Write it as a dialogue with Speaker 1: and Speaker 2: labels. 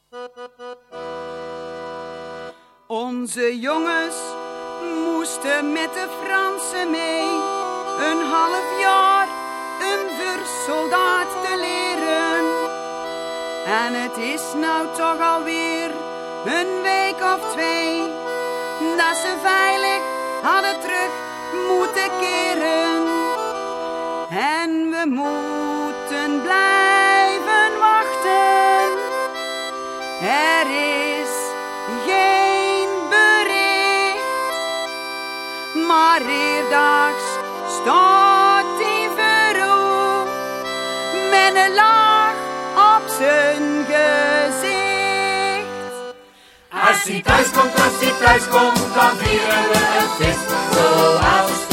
Speaker 1: Onze jongens moesten met de Fransen mee, een half jaar een versoldaat te leren. En het is nou toch alweer een week of 2 dat ze veilig hadden terug moeten keren. En we moeten blijven wachten. Er is geen bericht, maar eerdaags staat die verroep met een laag op zijn gezicht.
Speaker 2: Als hij thuis komt, dan vieren we een feest zoals